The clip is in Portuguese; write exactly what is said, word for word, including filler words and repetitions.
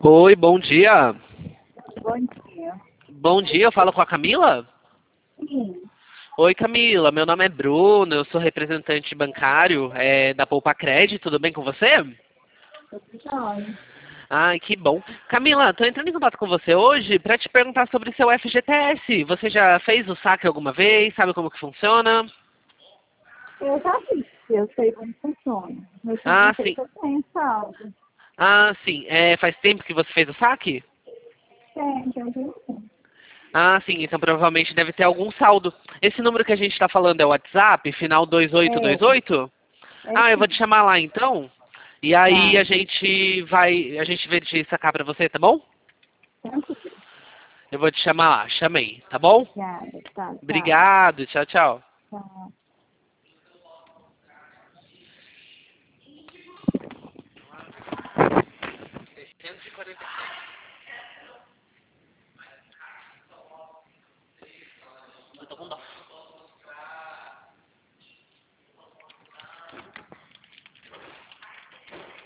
Oi, bom dia. Bom dia. Bom dia, eu falo com a Camila? Sim, Oi, Camila, meu nome é Bruno, eu sou representante bancário é, da Poupa Crédito, tudo bem com você? tudo jóia. Ai, que bom. Camila, estou entrando em contato com você hoje para te perguntar sobre seu F G T S. Você já fez o saque alguma vez? Sabe como que funciona? Eu já vi, eu sei como funciona, mas eu Ah, não sei sim. se eu tenho saldo. Ah, sim. É, faz tempo que você fez o saque? Tem, já vi sim. Ah, sim, então provavelmente deve ter algum saldo. Esse número que a gente está falando é o WhatsApp, final dois oito dois É, oito? é Ah, eu vou te sim. chamar lá então. E aí a Tá, gente vai, a gente vê de sacar pra você, tá bom? tranquilo. Eu vou te chamar lá, chamei, tá bom? Obrigada, tá, tchau. Obrigado, tchau, tchau. Tchau. seiscentos e quarenta e seis.